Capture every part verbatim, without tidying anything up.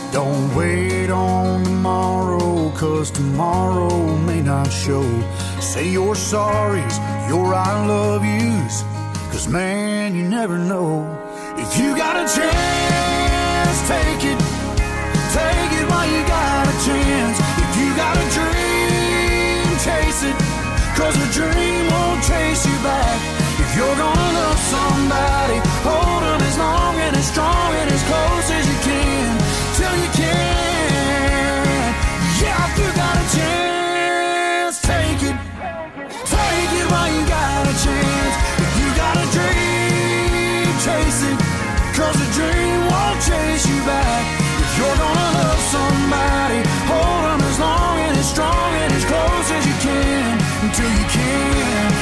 Don't wait on tomorrow, cause tomorrow may not show. Say your sorries, your I love yous, cause man, you never know. If you got a chance, take it. Take it while you got a chance. If you got a dream, chase it, cause a dream won't chase you back. If you're gonna love somebody, hold them as long and as strong and as close as you can, till you can. Yeah, if you got a chance, take it. Take it while you got a chance. If you got a dream, chase it, cause a dream won't chase you back. If you're gonna love somebody, hold them as long and as strong and as close as you can, until you can.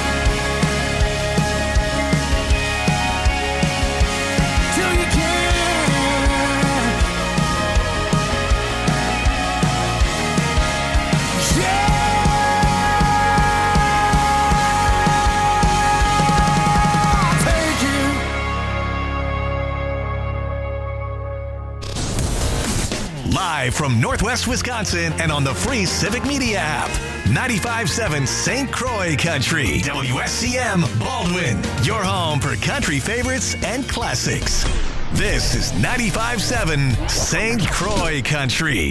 Till you can. Yeah. Take it. Live from Northwest Wisconsin and on the free Civic Media app. ninety-five point seven Saint Croix Country. W S C M Baldwin. Your home for country favorites and classics. This is ninety-five point seven Saint Croix Country.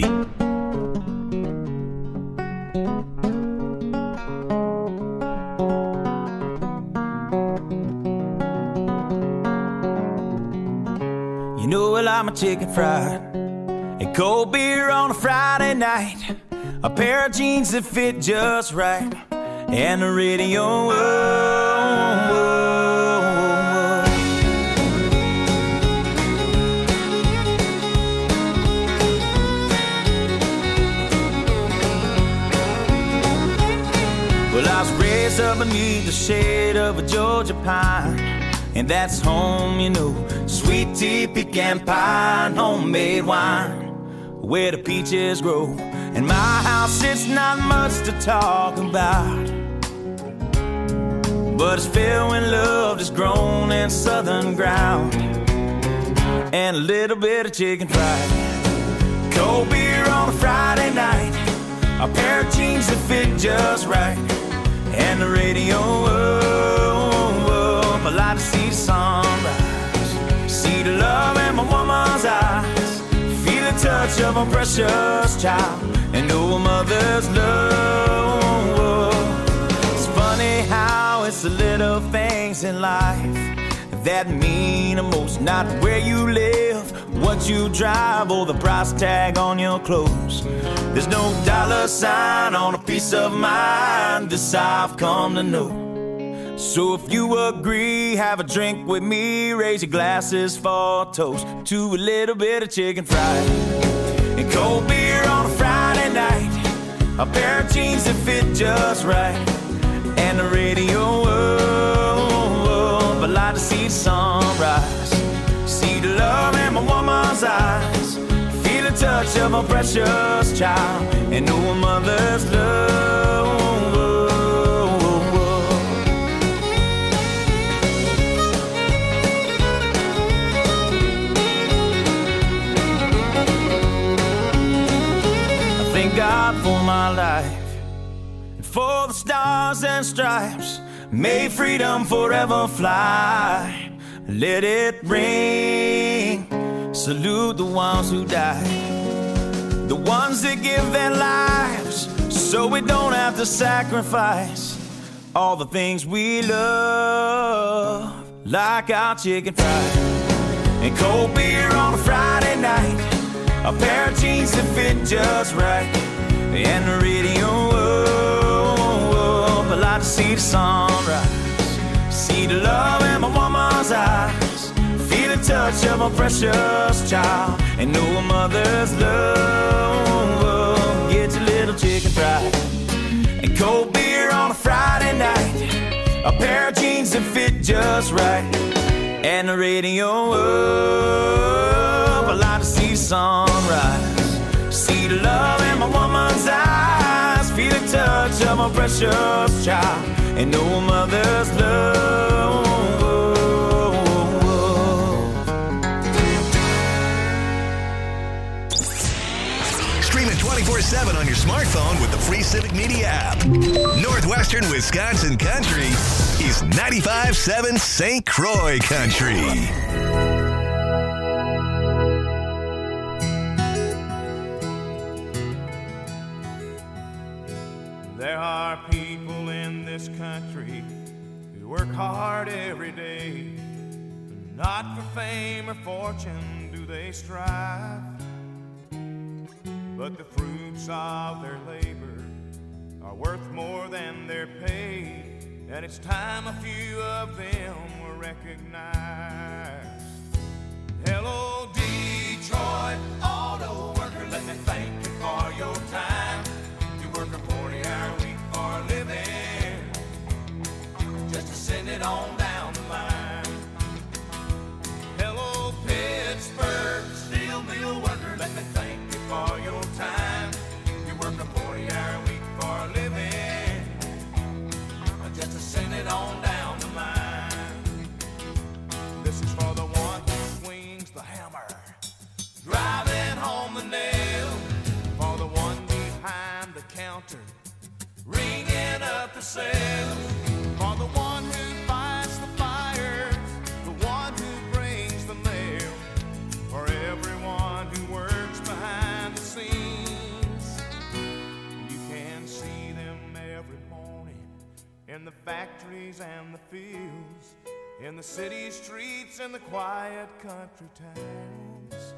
You know I like my chicken fried and cold beer on a Friday night, a pair of jeans that fit just right, and the radio. Oh, oh, oh. Well, I was raised up beneath the shade of a Georgia pine, and that's home, you know. Sweet tea, pecan pie, and homemade wine, where the peaches grow. In my house, it's not much to talk about, but it's filled with love that's grown in southern ground, and a little bit of chicken fried. Cold beer on a Friday night, a pair of jeans that fit just right, and the radio up. I like to see the sunrise, see the love in my woman's eyes, feel the touch of a precious child, and know a mother's love. It's funny how it's the little things in life that mean the most. Not where you live, what you drive, or the price tag on your clothes. There's no dollar sign on a piece of mind, this I've come to know. So if you agree, have a drink with me, raise your glasses for a toast to a little bit of chicken fried and cold beer on a Friday night, a pair of jeans that fit just right, and the radio up. I like to see the sunrise, see the love in my woman's eyes, feel the touch of a precious child, and know a mother's love. God for my life, and for the stars and stripes, may freedom forever fly. Let it ring, salute the ones who died, the ones that give their lives so we don't have to sacrifice all the things we love, like our chicken fried and cold beer on a Friday night, a pair of jeans that fit just right, and the radio up. I like to see the sunrise, see the love in my woman's eyes, feel the touch of a precious child, and know a mother's love. Get your little chicken fried and cold beer on a Friday night, a pair of jeans that fit just right, and the radio up. I like to see the sunrise, see the love in my woman's eyes, feel the touch of a precious child, and know a mother's love. Stream it twenty-four seven on your smartphone with the free Civic Media app. Northwestern Wisconsin Country is ninety-five point seven Saint Croix Country. There are people in this country who work hard every day. Not for fame or fortune do they strive, but the fruits of their labor are worth more than their pay, and it's time a few of them were recognized. Hello, Detroit auto worker, let me thank you for your time. You work a forty-hour week for a living, just to send it on down the line. Hello, Pittsburgh steel mill worker, let me thank you for your time. You work a forty-hour week for a living, just to send it on down the line. This is for the one who swings the hammer, driving home the nail. For the one behind the counter, ringing up the sales. For the one who fights the fires, the one who brings the mail. For everyone who works behind the scenes, you can see them every morning in the factories and the fields, in the city streets and the quiet country towns,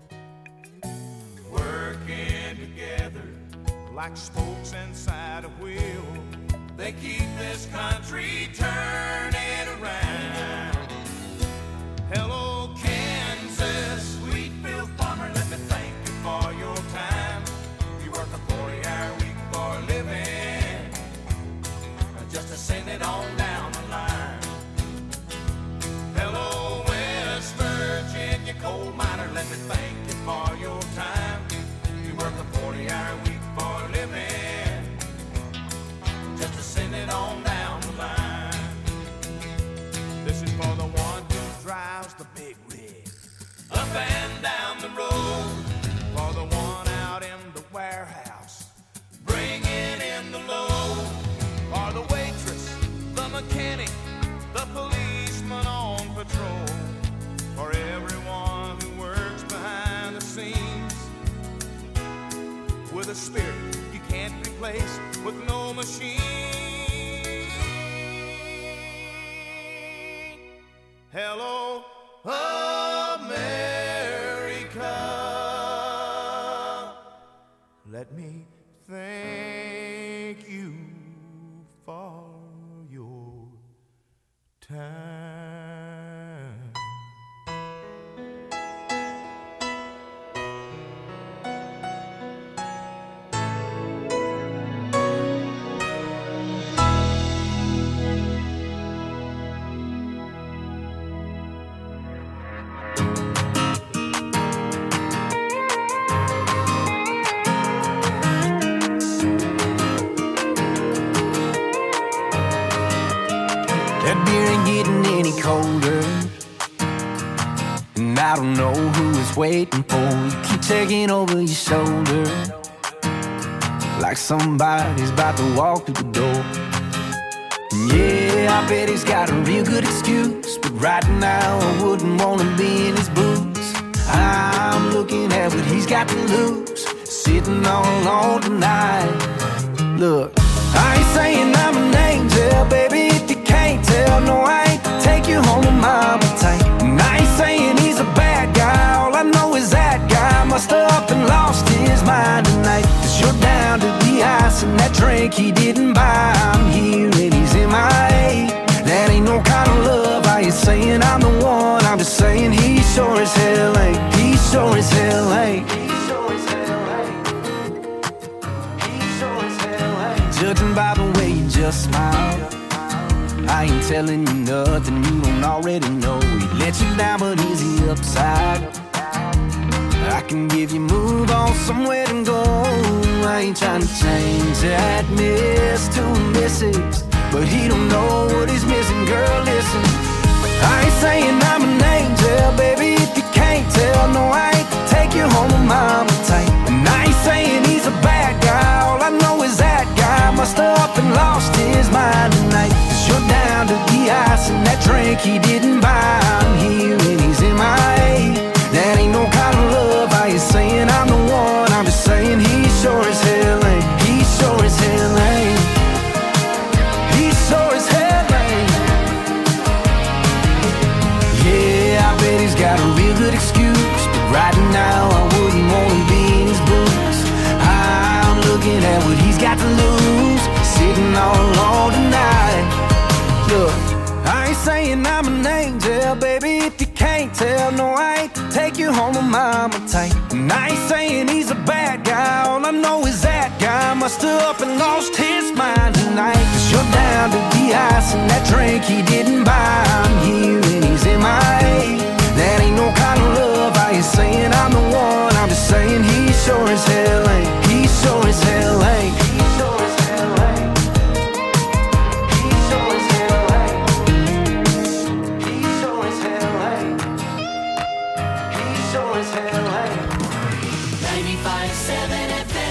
working together like spokes inside a wheel. They keep this country turning around. Hello, Kansas, Wheatfield farmer, let me thank you for your time. You work a forty-hour week for a living, just to send it on down the line. Hello, West Virginia coal miner, let me thank you for your time. You work a forty-hour week for a living, just to send it on down the line. This is for the one who drives the big rig up and down the road. For the one out in the warehouse, bringing in the load. For the waitress, the mechanic, the policeman on patrol. For everyone who works behind the scenes, with a spirit you can't replace with no machine. Hello, America. Let me thank you for your time. That beer ain't getting any colder, and I don't know who it's waiting for. You keep checking over your shoulder, like somebody's about to walk through the door. Yeah, I bet he's got a real good excuse, but right now I wouldn't wanna be in his boots. I'm looking at what he's got to lose, sitting all alone tonight. Look, I ain't saying I'm an angel, baby, if you can't tell. No, I ain't to take you home with my appetite. And I ain't saying he's a bad guy, all I know is that guy must have up and lost his mind tonight. Cause you're down to the ice and that drink he didn't buy. I'm here and he's in my A. That ain't no kind of love, I ain't saying I'm the one, I'm just saying he sure as hell ain't. He sure as hell ain't. Judging by the way you just smiled, I ain't telling you nothing you don't already know. He let you down, but is he upside? I can give you move on somewhere to go. I ain't trying to change that miss to a missus, but he don't know what he's missing, girl, listen. I ain't saying I'm an angel, baby, if you can't tell. No, I ain't to take you home with my appetite. And I ain't saying now, I wouldn't wanna be in his boots. I'm looking at what he's got to lose, sitting all alone tonight. Look, I ain't saying I'm an angel, baby, if you can't tell. No, I ain't to take you home with mama tight. And I ain't saying he's a bad guy, all I know is that guy must have up and lost his mind tonight. Cause you're down to the ice and that drink he didn't buy. I'm here and he's in my head. That ain't no kind of love. I ain't saying I'm the one, I'm just saying he sure as hell ain't. He sure as hell ain't. He sure as hell ain't. He sure as hell ain't. He sure as hell ain't. He sure as hell ain't. ninety-five point seven F M.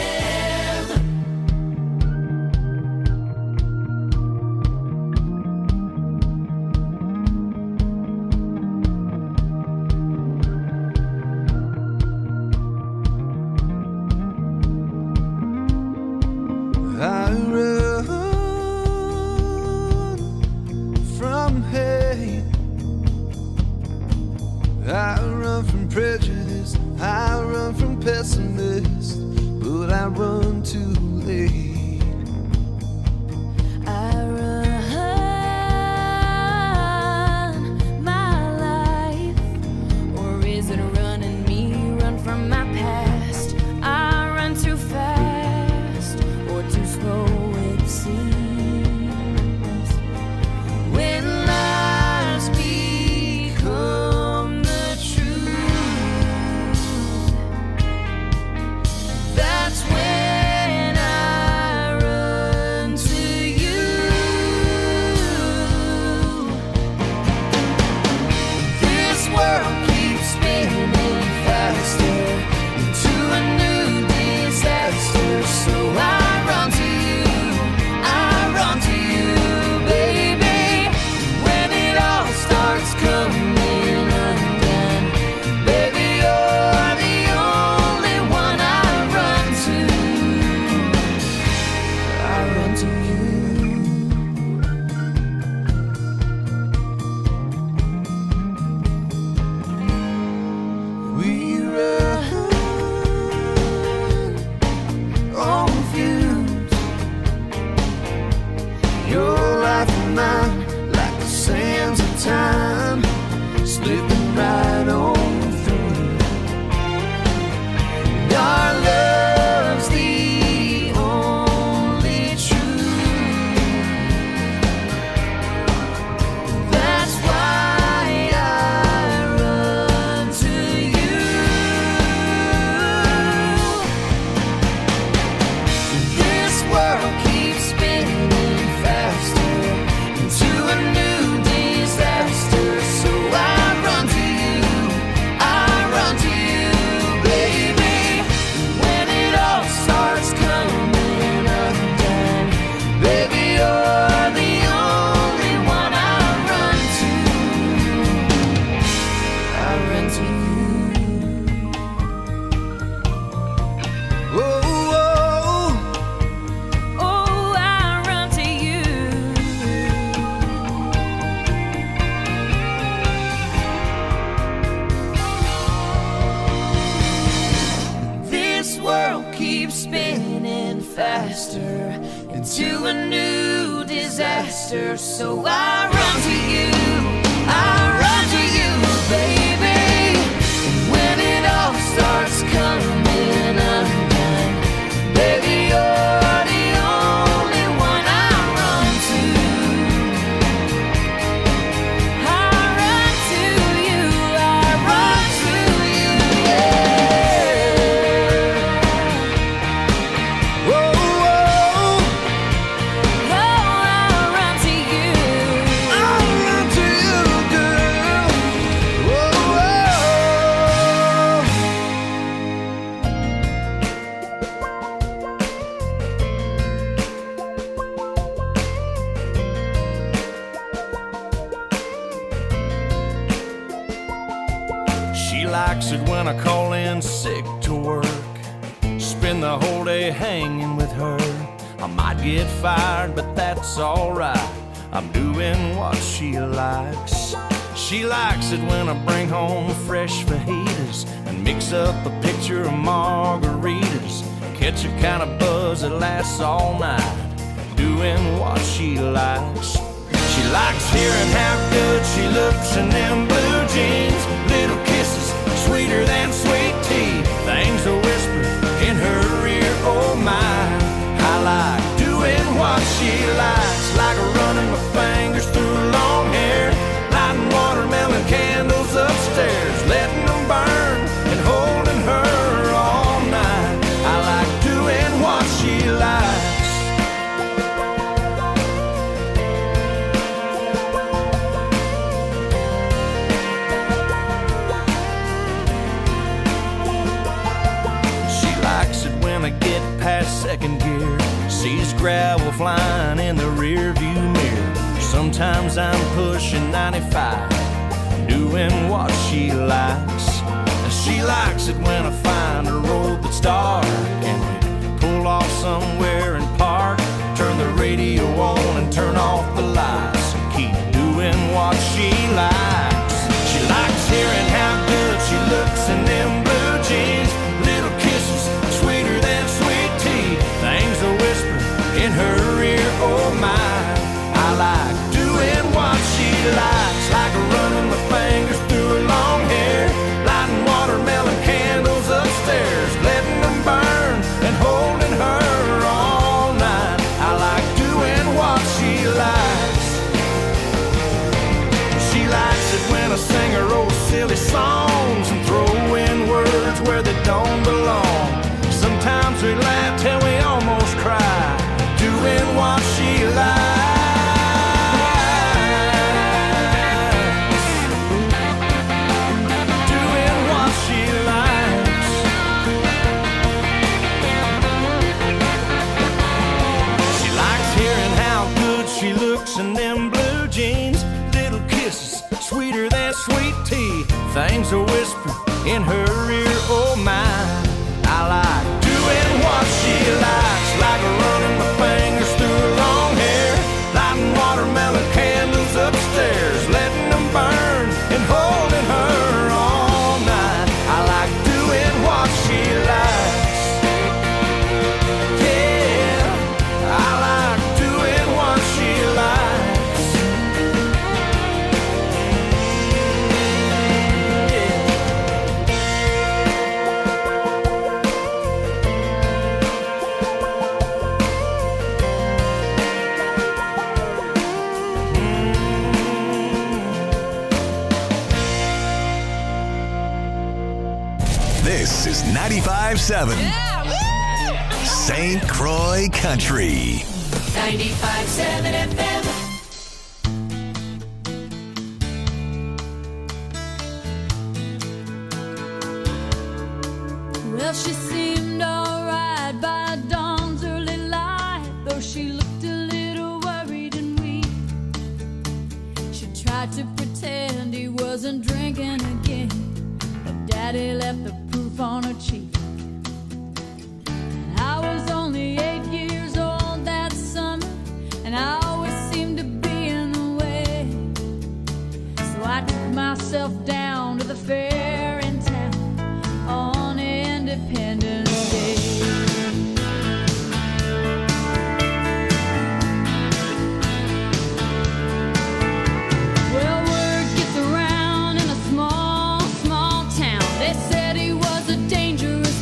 I run from hate, I run from prejudice, I run from pessimists, but I run too late. I run my life, or is it running me? Run from my past. I run too fast, or too slow it seems. When lies become the truth, that's when I run to you. This world keeps spinning faster into a new disaster, so I run to you, I run to you, baby. When it all starts coming undone, baby, you're the only one I run to. I run to you. We run on fumes, your life and mine, like the sands of time, slipping right on through. And our love's the only truth. That's why I run to you. This world keeps spinning faster into a new disaster, so I run to you, I run to you, baby. When it all starts coming undone, baby, you're the only one I run to. I run to you. Whoa, whoa. Oh, I run to you. This world keeps spinning faster into a new disaster, so I run to you, I run to you, baby. And when it all starts coming undone, baby, you're the only one I run to. I run to you. I run to you. Yeah. Whoa, whoa. Oh, I run to you. I run to you, girl. Whoa, whoa. She likes it when I call in sick to work, spend the whole day hanging with her. I might get fired, but that's alright, I'm doing what she likes. She likes it when I bring home fresh fajitas and mix up a picture of margaritas. Catch a kind of buzz that lasts all night, doing what she likes. She likes hearing how good she looks in them blue jeans. Little kisses, sweeter than sweet tea. Things a whisper in her ear, oh my. I like doing what she likes, like running my fingers through long hair, lighting watermelon candles upstairs, letting them burn and holding her all night. I like doing what she likes. I get past second gear, sees gravel flying in the rear view mirror. Sometimes I'm pushing ninety-five, doing what she likes. And she likes it when I find a road that's dark and we pull off somewhere and park, turn the radio on and turn off the lights and keep doing what she likes. She likes hearing how good she looks in them blue jeans. Little kisses, sweeter than sweet tea. Things a whisper in her ear, oh my. I like doing what she likes, like running my fingers through her long hair, lighting watermelon candles upstairs, letting them burn and holding her all night. I like doing what she likes. She likes it when I sing her old silly songs and throw in words where they don't belong. Sometimes we laugh till we almost cry, doing what she likes. Doing what she likes. She likes hearing how good she looks in them blue jeans. Little kisses, sweeter than sweet tea. Things a whisper in her ear, oh my. I like doing what she likes, like running my fingers through her long hair, lighting watermelon candles upstairs, letting them burn and holding her all night. I like doing what she likes. Yeah, I like doing what she likes. This is ninety-five seven Yeah, Saint Croix Country. ninety-five seven F M. Well, she seemed alright by dawn's early light, though she looked a little worried and weak. She tried to pretend he wasn't drinking again, but Daddy left the proof on her cheek. And I was only eight years old that summer, and I always seemed to be in the way. So I took myself down to the fair in town on Independence Day. Well, word gets around in a small, small town. They said he was a dangerous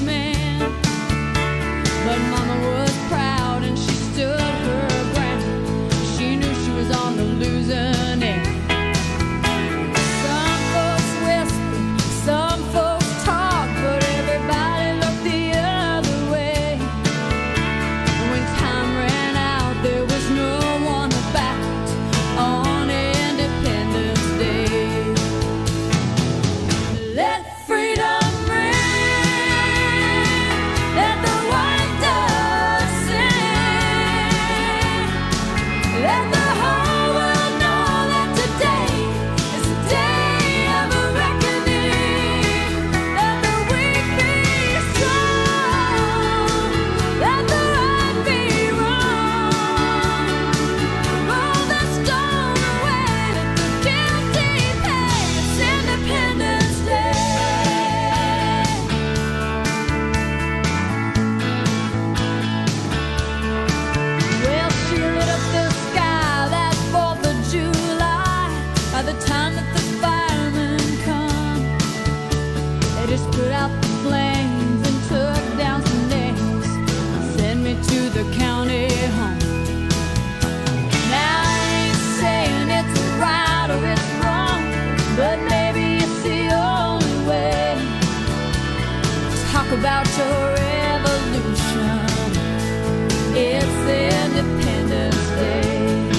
about your revolution. It's Independence Day.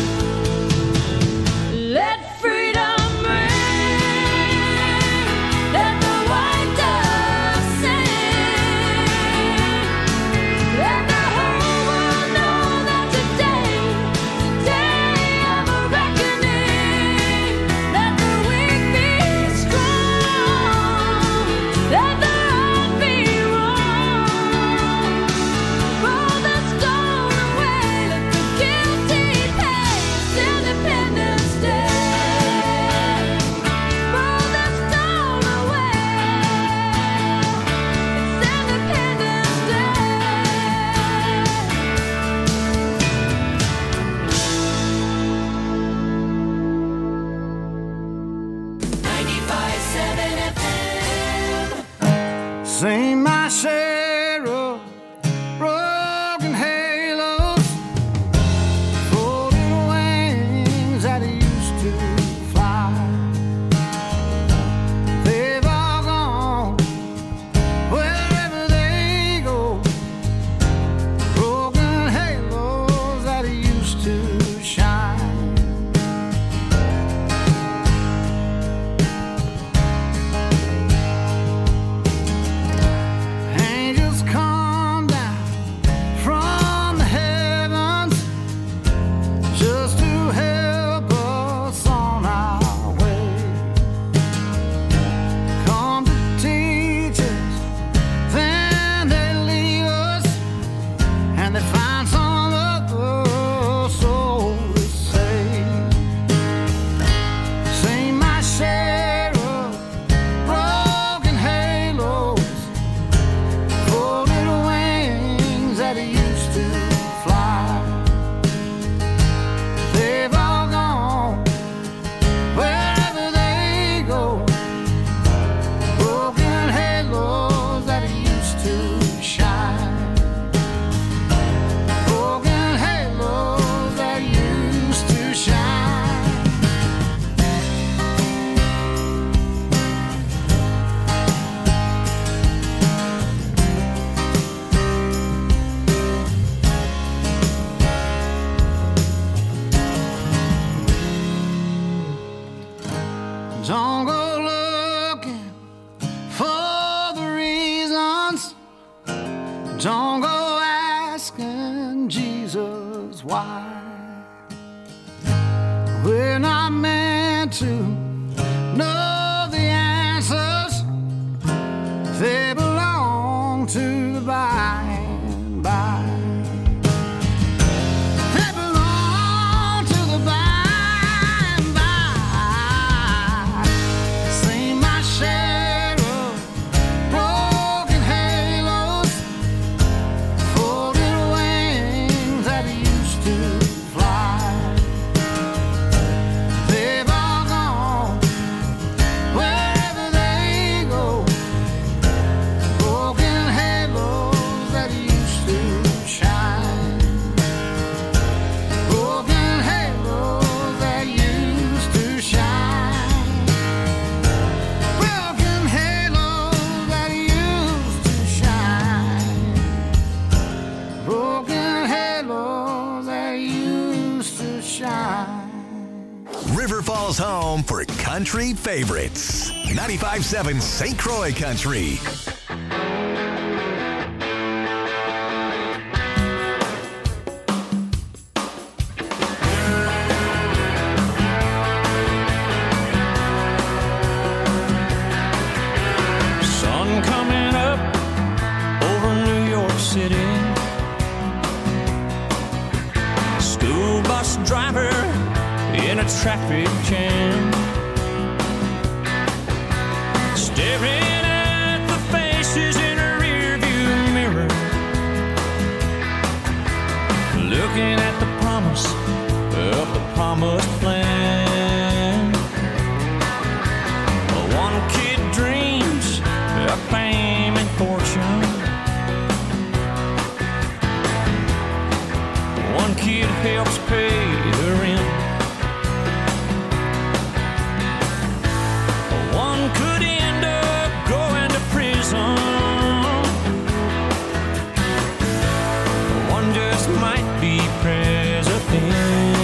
Let freedom ring, let the white dove sing, let the whole world know that today, today of a reckoning. Let the weak be strong, let the right be wrong. Roll the stone away, let the guilty pay. It's Independence Day. Roll the stone away. It's Independence Day. ninety-five seven F M. Sing my share of broken halos, folded wings that used to fly. They've all gone wherever they go. Broken halos that used to shine. Angels come down from the heavens just to help us on our way. Come to teach us, then they leave us, and they find some other soul to save. Sing my share of broken halos, folded wings that used to fly. They've all gone wherever they go. Broken halos that used to shine. Broken halos that used to shine. Don't go looking for the reasons. Don't go asking Jesus why. We're not meant to know the answers. They belong to the by and by. They belong to the by and by. Sing my share of broken halos, folded wings that used to fly. They've all gone wherever they go. Broken halos that used to shine. Broken halos that used to shine. Broken halos that used to shine. Broken halos that used to shine. River Falls home for country favorites. ninety-five point seven Saint Croix Country. Sun coming up over New York City. School bus driver in a traffic jam, staring at the faces in a rearview mirror, looking at the promise of the promised land. One kid dreams of fame and fortune. One kid helps pay the rent. One could end up going to prison. be president.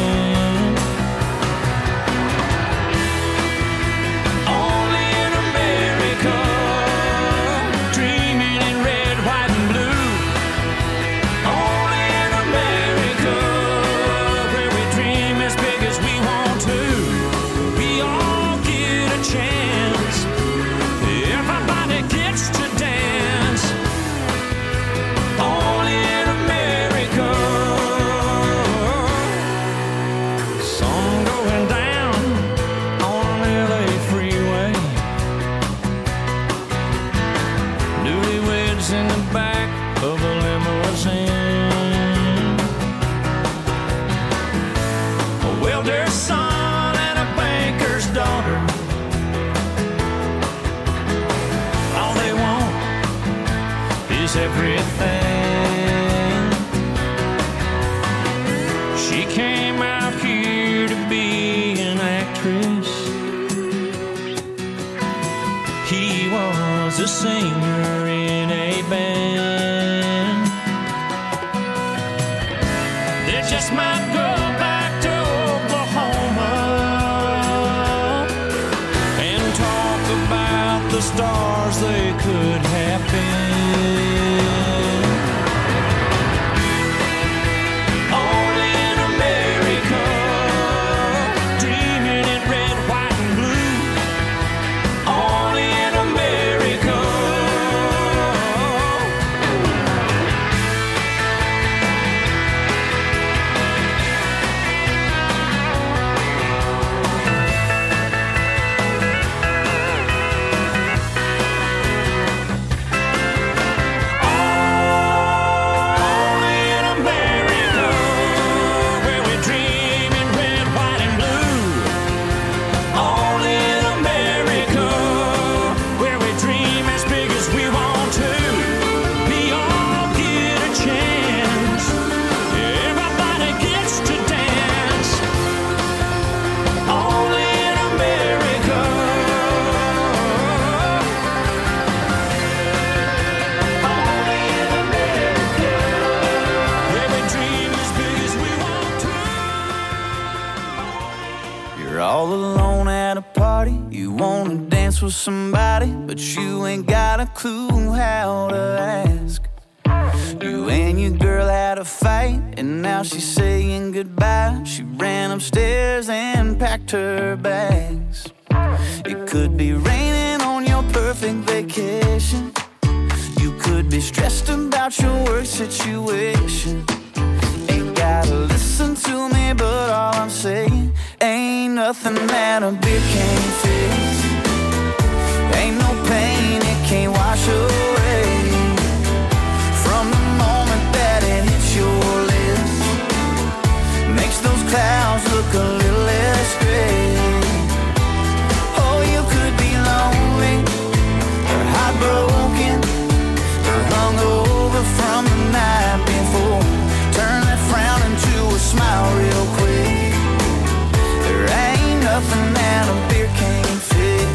Only in America, dreaming in red, white, and blue. Only in America, where we dream as big as we want to. We all get a chance. Everybody gets to dance. Only in America. Sun going down on an L A freeway. Newlyweds in the back of a limousine. A welder's son and a banker's daughter. All they want is everything. She came out here to be an actress. He was a singer in a band. They just might go back to Oklahoma and talk about the stars they could have been. Only in America, dreaming in red, white, and blue. Only in America. Only in America, where we dream in red, white, and blue. Only in America, where we dream as big as we want to. We all get a chance. Everybody gets to dance. Only in America. Only in America, where we dream as big as we want to. You're all alone at a party. You wanna dance with somebody, but you ain't got a clue how to ask. You and your girl had a fight, and now she's saying goodbye. She ran upstairs and packed her bags. It could be raining on your perfect vacation. You could be stressed about your work situation. Ain't gotta listen to me, but all I'm saying ain't nothing that a beer can't fix. Ain't no pain it can't wash away. From the moment that it hits your lips, makes those clouds look a little less gray. Oh, you could be lonely or heartbroken or hungover from the night before. Turn that frown into a smile real quick. There ain't nothing that a beer can't fix.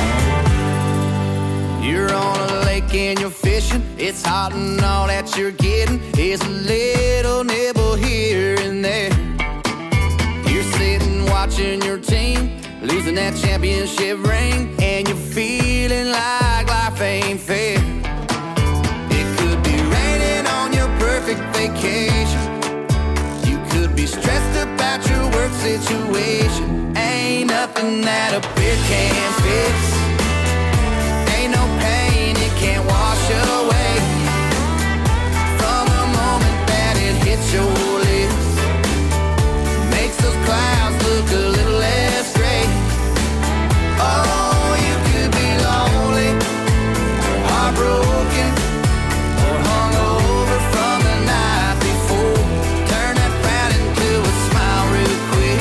You're on a lake and you're fishing. It's hot and all that you're getting is a little nibble here and there. You're sitting watching your team losing that championship ring, and you're feeling like life ain't fair. It could be raining on your perfect vacation. You could be stressed about your work situation. Ain't nothing that a beer can't fix. Ain't no pain it can't wash away. From the moment that it hits your lips, makes those clouds look a little less gray. Oh, you could be lonely or heartbroken or hungover from the night before. Turn that frown into a smile real quick.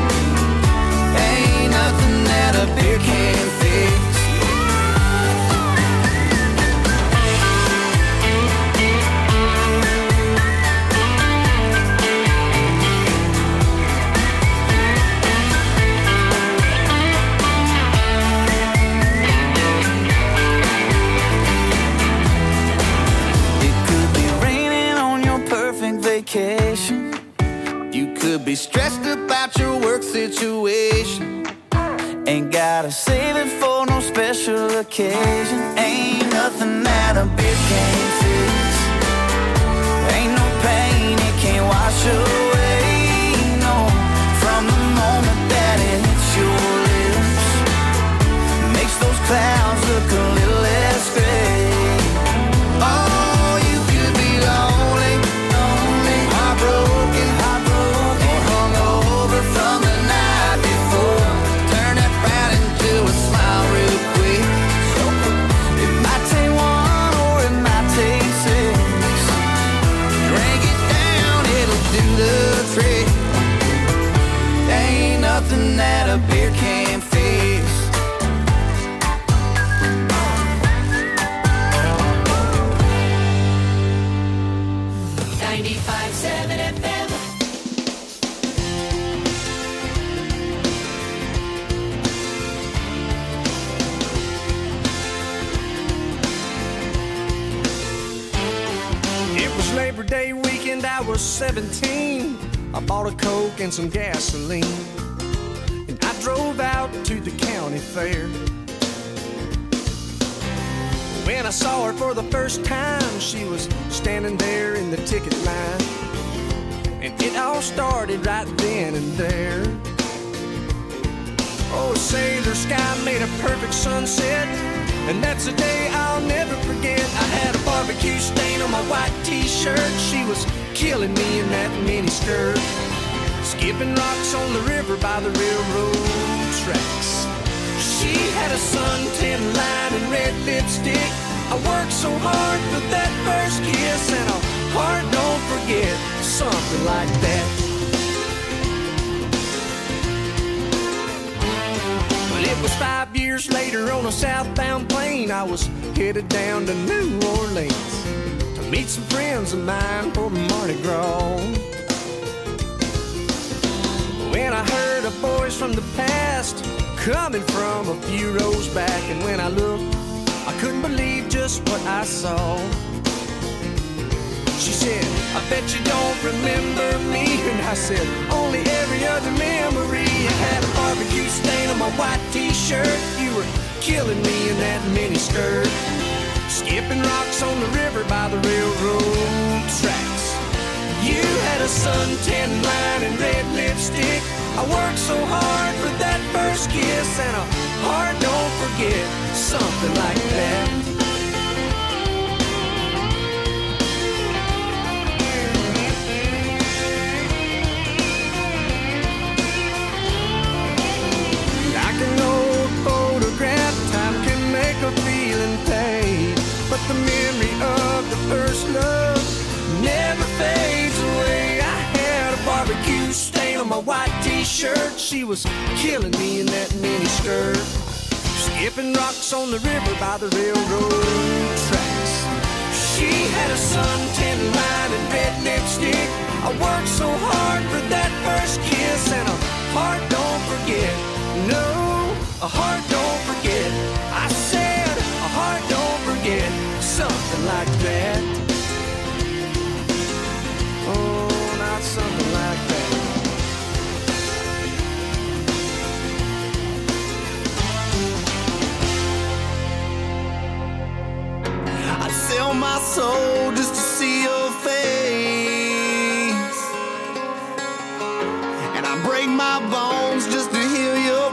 Ain't nothing that a beer can't fix. Vacation. be stressed about your work situation. Ain't gotta save it for no special occasion. Ain't nothing that a beer can't fix. Ain't no pain it can't wash away, no. From the moment that it hits your lips, makes those clouds look a little less gray. Oh, you could be lonely, lonely, heartbroken, heartbroken, or hungover from the night before. Turn that frown into a smile real quick. It might take one or it might take six. Drink it down, it'll do the trick. Ain't nothing that a beer can't fix. ninety-five seven F M. It was Labor Day weekend, I was seventeen. I bought a Coke and some gasoline, and I drove out to the county fair. When I saw her for the first time, she was standing there in the ticket line, and it all started right then and there. Oh, sailor sky made a perfect sunset, and that's a day I'll never forget. I had a barbecue stain on my white t-shirt. She was killing me in that mini skirt, skipping rocks on the river by the railroad tracks. She had a suntan line and red lipstick. I worked so hard for that first kiss, and a heart don't forget, something like that. Well, it was five years later on a southbound plane. I was headed down to New Orleans to meet some friends of mine for Mardi Gras. When I heard a voice from the past coming from a few rows back, and when I looked, I couldn't believe just what I saw. She said, I bet you don't remember me. And I said, only every other memory. I had a barbecue stain on my white t-shirt. You were killing me in that mini skirt, skipping rocks on the river by the railroad tracks. You had a suntan line and red lipstick. I worked so hard for that first kiss, and a heart don't forget, something like that. Like an old photograph, time can make a feeling fade, but the memory of the first love never fades away. I had a barbecue stain on my white t-shirt. She was killing me in that mini skirt, skipping rocks on the river by the railroad tracks. She had a suntan line and red lipstick. I worked so hard for that first kiss, and a heart don't forget. No, a heart don't forget. I said a heart don't forget, something like that. Oh, not something like that. I'd sell my soul just to see your face, and I break my bones just to heal your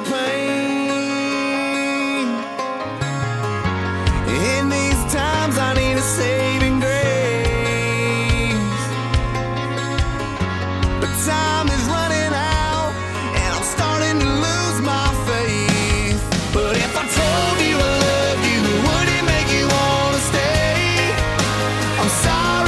pain. In these times I need a saving grace, but time is running out and I'm starting to lose my faith. But if I told you I loved you, would it make you wanna stay? I'm sorry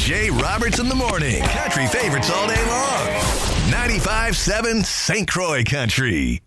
Jay Roberts in the morning. Country favorites all day long. ninety-five seven Saint Croix Country.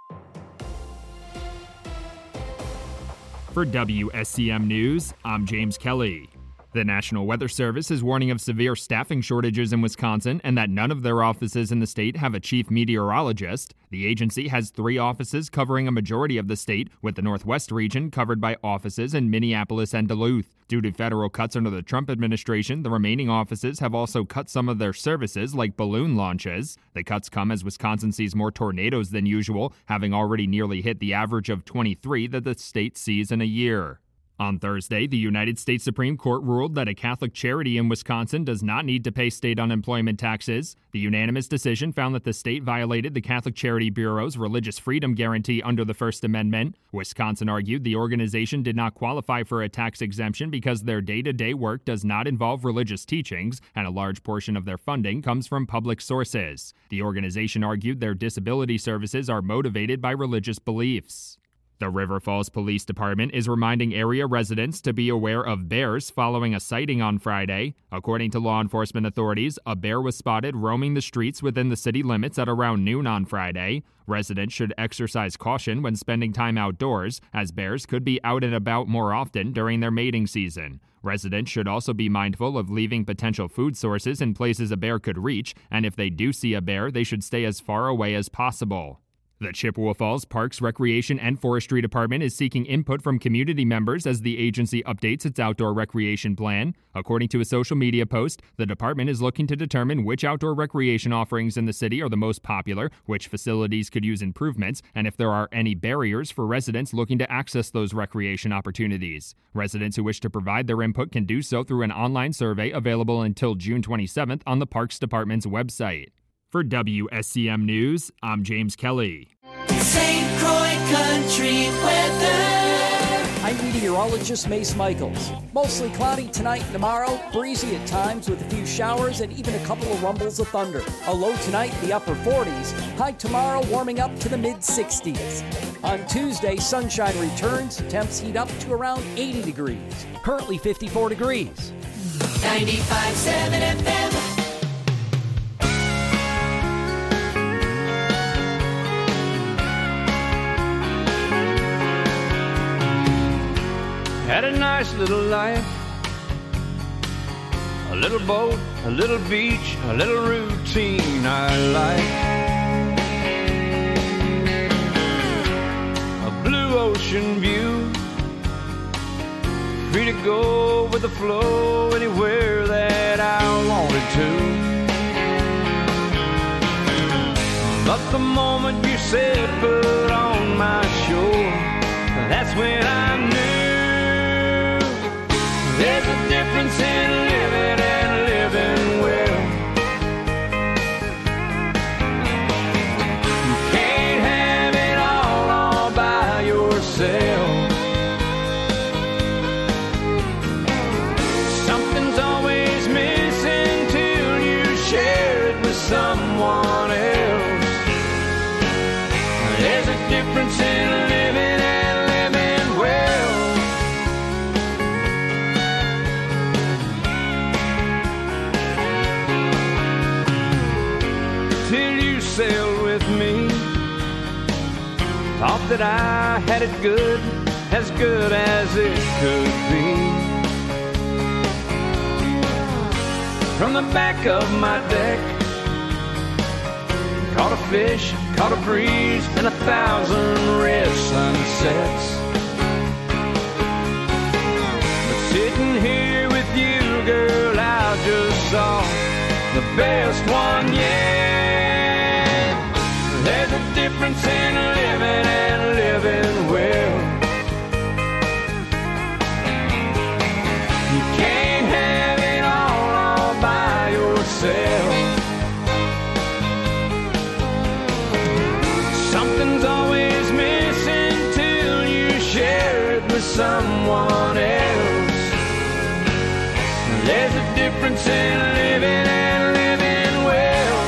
For W S C M News, I'm James Kelly. The National Weather Service is warning of severe staffing shortages in Wisconsin and that none of their offices in the state have a chief meteorologist. The agency has three offices covering a majority of the state, with the Northwest region covered by offices in Minneapolis and Duluth. Due to federal cuts under the Trump administration, the remaining offices have also cut some of their services, like balloon launches. The cuts come as Wisconsin sees more tornadoes than usual, having already nearly hit the average of twenty-three that the state sees in a year. On Thursday, the United States Supreme Court ruled that a Catholic charity in Wisconsin does not need to pay state unemployment taxes. The unanimous decision found that the state violated the Catholic Charity Bureau's religious freedom guarantee under the First Amendment. Wisconsin argued the organization did not qualify for a tax exemption because their day-to-day work does not involve religious teachings, and a large portion of their funding comes from public sources. The organization argued their disability services are motivated by religious beliefs. The River Falls Police Department is reminding area residents to be aware of bears following a sighting on Friday. According to law enforcement authorities, a bear was spotted roaming the streets within the city limits at around noon on Friday. Residents should exercise caution when spending time outdoors, as bears could be out and about more often during their mating season. Residents should also be mindful of leaving potential food sources in places a bear could reach, and if they do see a bear, they should stay as far away as possible. The Chippewa Falls Parks, Recreation, and Forestry Department is seeking input from community members as the agency updates its outdoor recreation plan. According to a social media post, the department is looking to determine which outdoor recreation offerings in the city are the most popular, which facilities could use improvements, and if there are any barriers for residents looking to access those recreation opportunities. Residents who wish to provide their input can do so through an online survey available until June twenty-seventh on the Parks Department's website. For W S C M News, I'm James Kelly. Saint Croix Country weather. I'm meteorologist Mace Michaels. Mostly cloudy tonight and tomorrow, breezy at times with a few showers and even a couple of rumbles of thunder. A low tonight in the upper forties, high tomorrow warming up to the mid sixties. On Tuesday, sunshine returns, temps heat up to around eighty degrees. Currently fifty-four degrees. ninety-five seven F M. Had a nice little life, a little boat, a little beach, a little routine I like. A blue ocean view, free to go with the flow anywhere that I wanted to. But the moment you said put on my shore, that's when I knew there's a difference in living and living well. You can't have it all all by yourself. Something's always missing till you share it with someone else. There's a difference in living and living well. Sailed with me, thought that I had it good, as good as it could be. From the back of my deck, caught a fish, caught a breeze, and a thousand red sunsets. But sitting here with you, girl, I just saw the best one yet. There's a difference in living and living well. You can't have it all, all by yourself. Something's always missing till you share it with someone else. There's a difference in living and living well.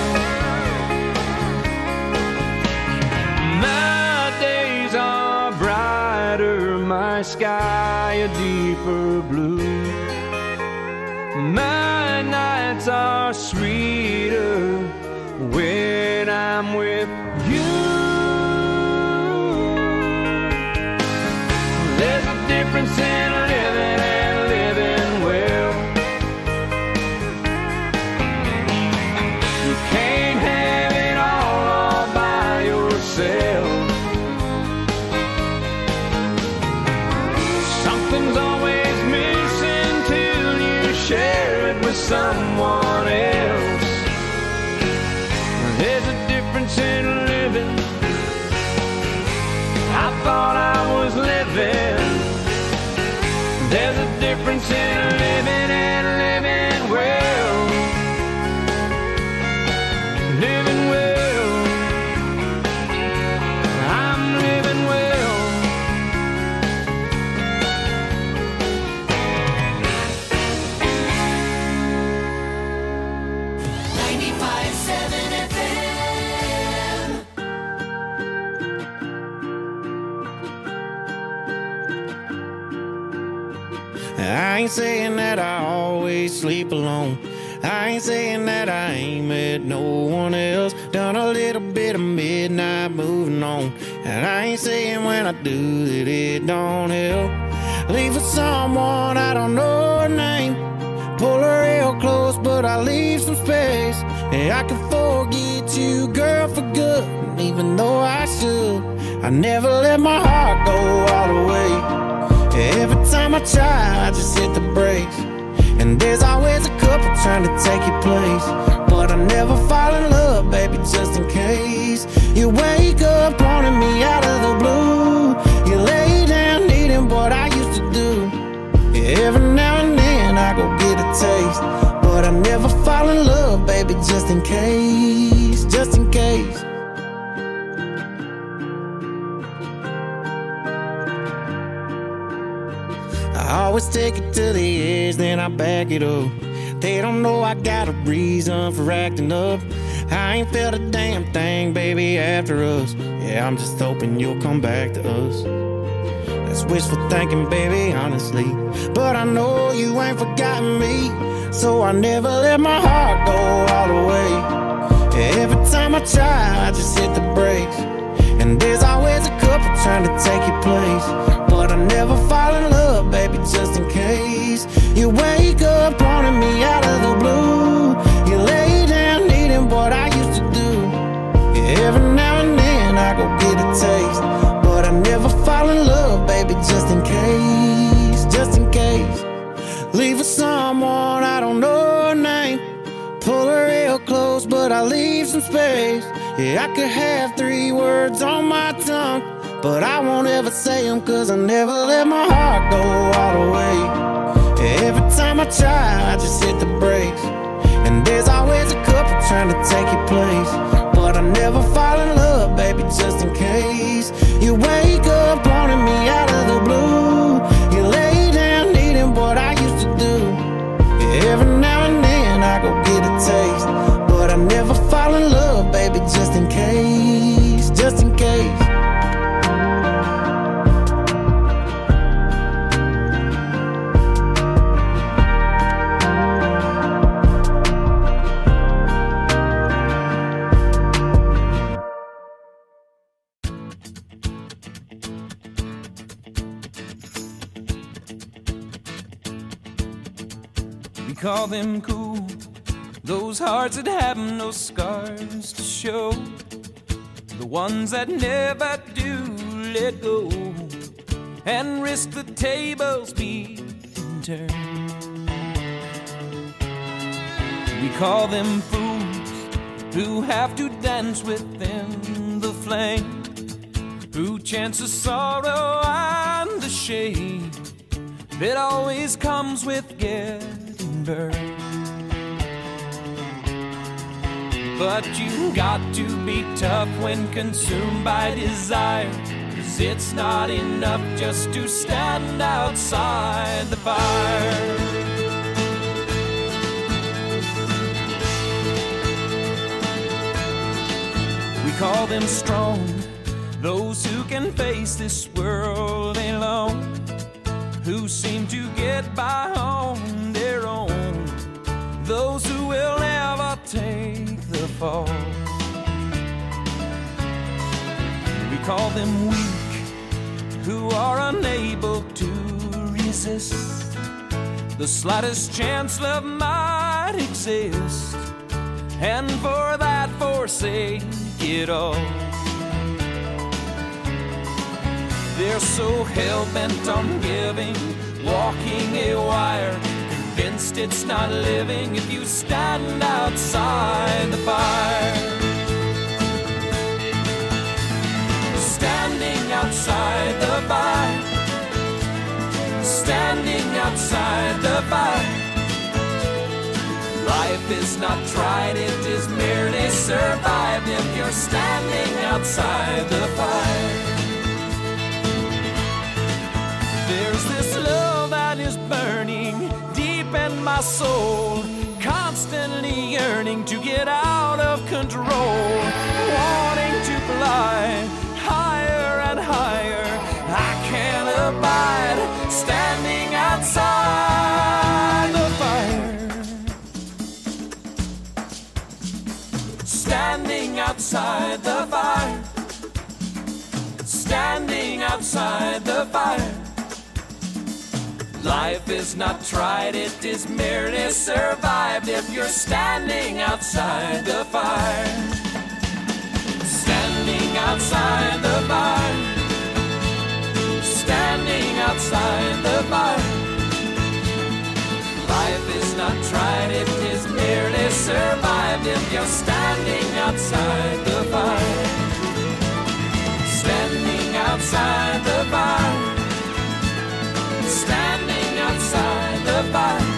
My sky a deeper blue. My Moonlight nights are sweeter when I'm with you. There's a difference in living and living well. You can't have it all, all by yourself. Something's always missing till you share it with someone else. There's a difference in living. I thought I was living. There's a difference in living and living well. Living well. I'm living well. ninety-five seven F M. I ain't saying that I always sleep alone. I ain't saying that I ain't met no one else. Done a little bit of midnight moving on. And I ain't saying when I do that it don't help. Leave with someone I don't know her name. Pull her real close but I leave some space. And I can forget you, girl, for good. Even though I should, I never let my heart go all the way. Every time I try, I just hit the brakes. And there's always a couple trying to take your place. But I never fall in love, baby, just in case. You wake up wanting me out of the blue. You lay down needing what I used to do. Every now and then I go get a taste. But I never fall in love, baby, just in case. Just in case. I always take it to the edge, then I back it up. They don't know I got a reason for acting up. I ain't felt a damn thing, baby, after us. Yeah, I'm just hoping you'll come back to us. That's wishful thinking, baby, honestly. But I know you ain't forgotten me. So I never let my heart go all the way. Every time I try, I just hit the brakes. And there's always a couple trying to take your place. But I never fall in love, baby, just in case. You wake up wanting me out of the blue. You lay down needing what I used to do. Every now and then I go get a taste. But I never fall in love, baby, just in case. Just in case. Leave with someone I don't know her name. Pull her real close, but I leave some space. Yeah, I could have three words on my tongue, but I won't ever say them, cause I never let my heart go all the way. Every time I try, I just hit the brakes. And there's always a couple trying to take your place. But I never fall in love, baby, just in case. You wake up wanting me out of the blue. You lay down needing what I used to do. Every now and then I go get a taste. But I never fall in love, baby, just in case. Just in case. We call them cool, those hearts that have no scars to show, the ones that never do let go and risk the tables being turned. We call them fools who have to dance within the flame, who chance the sorrow and the shame that always comes with getting burned. But you got to be tough when consumed by desire, 'cause it's not enough just to stand outside the fire. We call them strong, those who can face this world alone, who seem to get by on their own, those who will never take the fall. We call them weak, who are unable to resist the slightest chance love might exist, and for that forsake it all. They're so hell-bent on giving, walking a wire, convinced it's not living if you stand outside the fire. Standing outside the fire, standing outside the fire. Life is not tried, it is merely survived if you're standing outside the fire. There's this love that is burning deep in my soul, constantly yearning to get out of control, wanting to fly higher and higher. I can't abide standing outside the fire. Standing outside the fire. Standing outside the fire. Life is not tried, it is merely survived if you're standing outside the fire. Standing outside the fire. Standing outside the fire. Life is not tried, it is merely survived if you're standing outside the fire. Standing outside the fire. Standing outside the fire.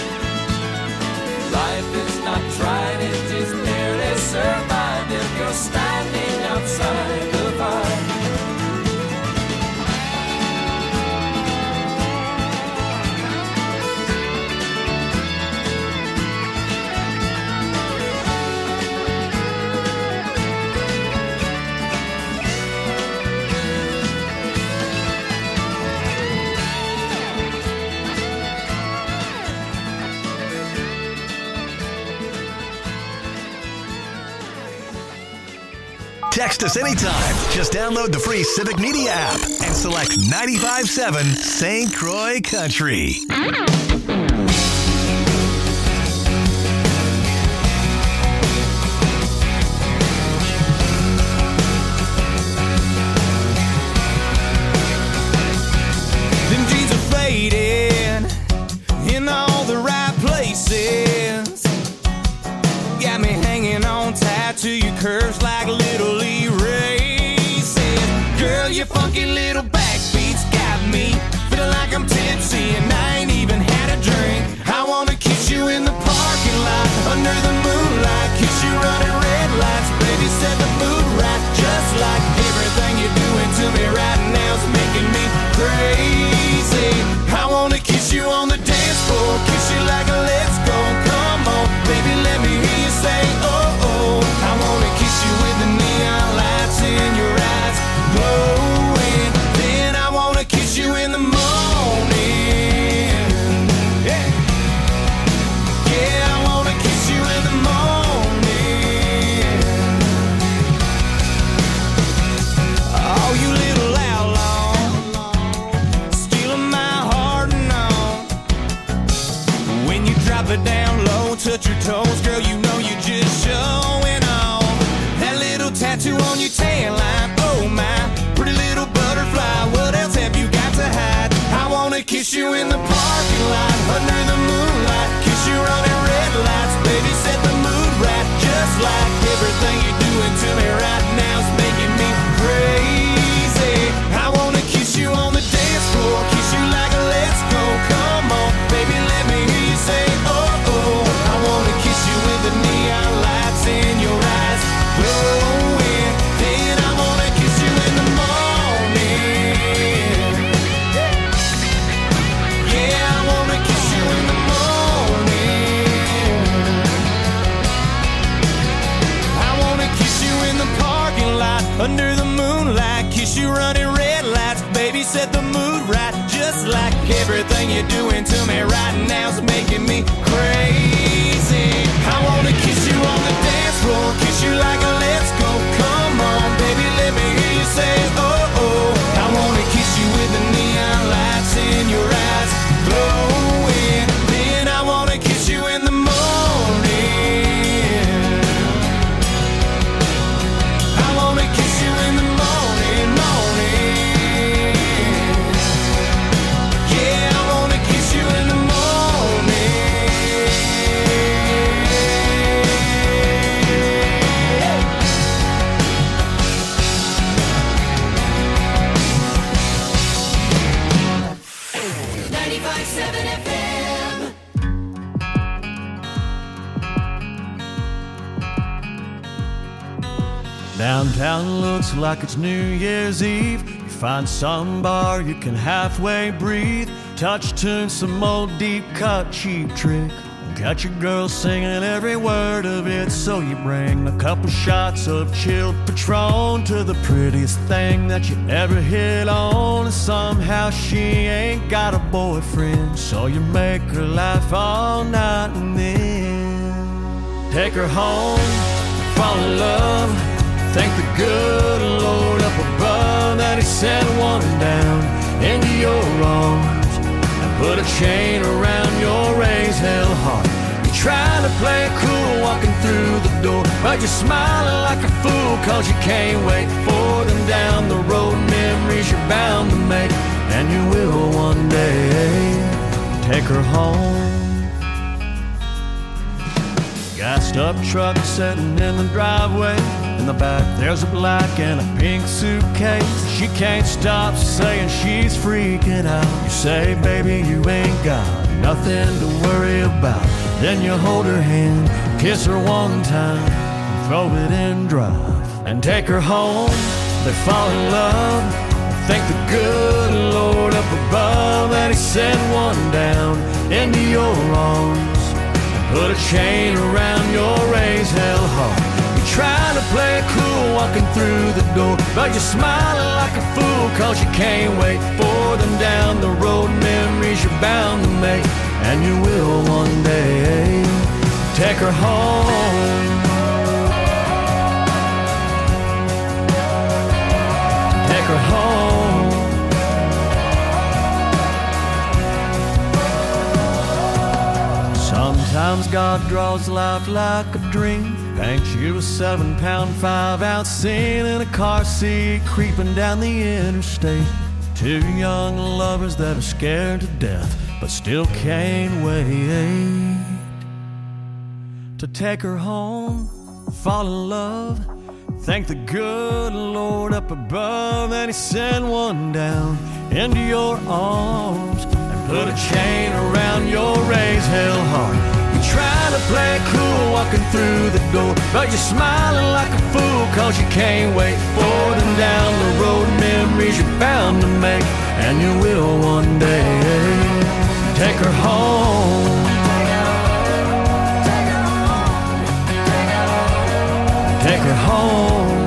Life is not tried, it is merely survived if you're standing outside the fire. Text us anytime. Just download the free Civic Media app and select ninety-five point seven Saint Croix Country. Them jeans are faded in all the right places. Got me hanging on tight to your curves like little erases. Girl, your funky little backbeats got me feeling like I'm tipsy and I ain't even had a drink. I wanna kiss you in the parking lot under the moonlight, kiss you running red lights, baby, set the mood right. Just like everything you're doing to me right now is making me crazy. I wanna kiss you on the dance floor, kiss you like a let's go. Come on, baby, let me hear you say oh oh. I wanna kiss you with the neon lights in your eyes glowing. Then I wanna kiss you in the morning. Yeah, yeah, I wanna kiss you in the morning. Oh, you little outlaw, stealing my heart and all. When you drop it down low, touch your toes, girl, you know you just showing off. That little tattoo on your tan line, oh my, pretty little butterfly, what else have you got to hide? I wanna kiss you in the parking lot, under the moonlight, kiss you running red lights, baby, set the mood right. Just like everything you're doing to me right now is making me crazy. I wanna kiss you on the dance floor, kiss you like a let's go. Come on, baby, let me hear you say oh oh. I wanna kiss you with the neon lights in your eyes glowing. Then I wanna kiss you in the morning. Yeah, I wanna kiss you in the morning. I wanna kiss you in the parking lot under the moonlight, kiss you running red lights, baby, set the mood right. Just like everything you're doing to me right now is making me crazy. Downtown looks like it's New Year's Eve. You find some bar you can halfway breathe. Touch tune, some old deep cut cheap trick. Got your girl singing every word of it. So you bring a couple shots of chilled Patron to the prettiest thing that you ever hit on. And somehow she ain't got a boyfriend, so you make her laugh all night and then take her home, fall in love. Thank the good Lord up above that he sent one down into your arms and put a chain around your raised hell heart. You're trying to play it cool walking through the door, but you're smiling like a fool cause you can't wait for them down the road. Memories you're bound to make, and you will one day take her home. Gassed up truck sitting in the driveway. In the back there's a black and a pink suitcase. She can't stop saying she's freaking out. You say, baby, you ain't got nothing to worry about. Then you hold her hand, kiss her one time, throw it in drive, and take her home. They fall in love. Thank the good Lord up above that he sent one down into your arms and put a chain around your raised hell heart. Trying to play it cool walking through the door, but you're smiling like a fool cause you can't wait for them down the road. Memories you're bound to make, and you will one day take her home. Take her home. Sometimes God draws life like a dream, paints you a seven pound, five ounce scene in a car seat, creeping down the interstate. Two young lovers that are scared to death, but still can't wait to take her home, fall in love. Thank the good Lord up above that he sent one down into your arms and put a chain around your raised hell heart. Trying to play it cool walking through the door, but you're smiling like a fool cause you can't wait for them down the road. Memories you're bound to make, and you will one day take her home. Take her home.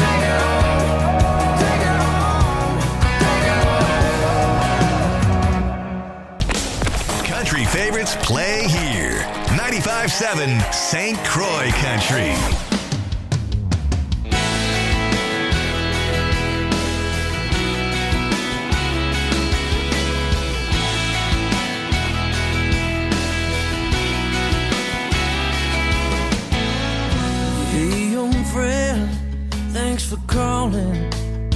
Country favorites play here. ninety-five seven Saint Croix Country. Hey, young friend, thanks for calling.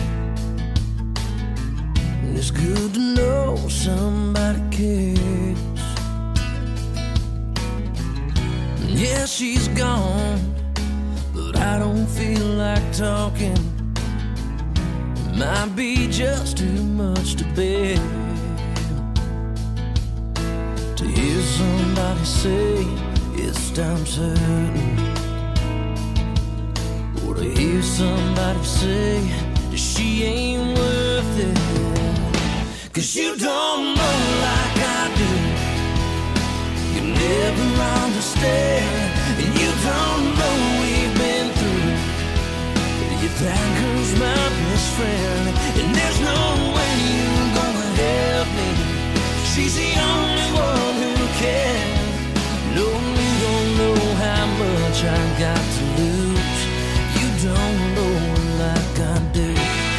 It's good to know somebody cares. Yeah, she's gone, but I don't feel like talking. It might be just too much to bear to hear somebody say it's time certain, or to hear somebody say that she ain't worth it. Cause you don't know like I do. You never understand, and you don't know we've been through. You think who's my best friend, and there's no way you're gonna help me. She's the only one who can. No, you don't know how much I got to lose. You don't know like I do.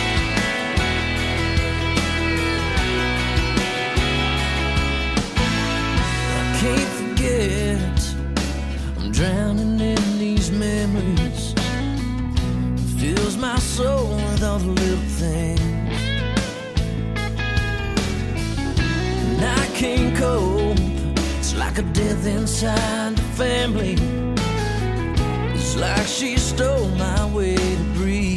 I can't forget, I'm drowning in these memories. It fills my soul with all the little things, and I can't cope. It's like a death inside the family. It's like she stole my way to breathe.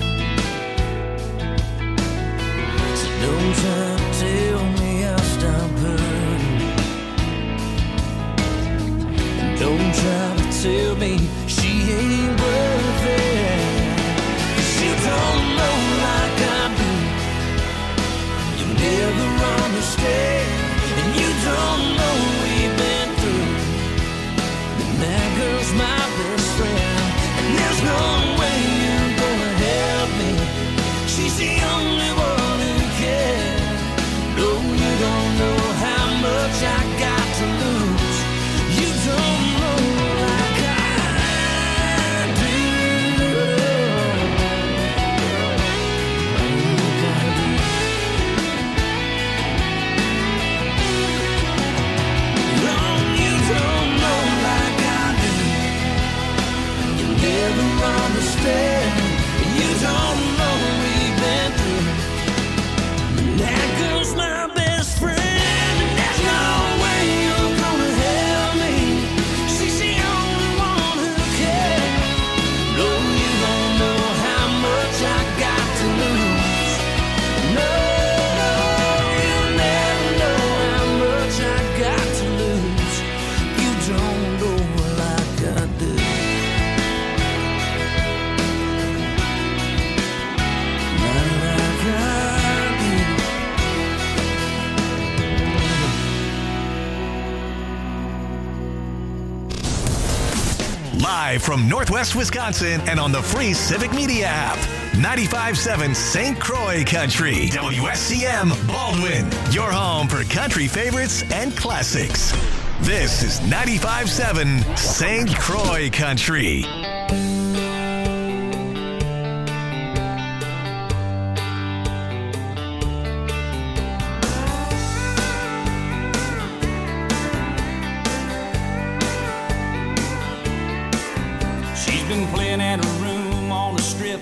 So don't try to tell me I'll stop hurting. Don't try to tell me she ain't worth it. understand. And you don't know we've been through. And that girl's my best friend. And there's no way you're gonna help me. She's the only one who cares. No, you don't know how much I got to lose. You don't know like I do. Oh, you don't know like I do. You never understand. You don't know we've been through. That girl's my best friend. And there's no way you're gonna help me. She's the only one who cares. No, you don't know how much I got to lose. No, you never know how much I got to lose. You don't know like I do. Not like I do. Live from Northwest Wisconsin and on the free Civic Media app. ninety-five point seven Saint Croix Country. W S C M Baldwin. Your home for country favorites and classics. This is ninety-five point seven Saint Croix Country. She's been playing at a room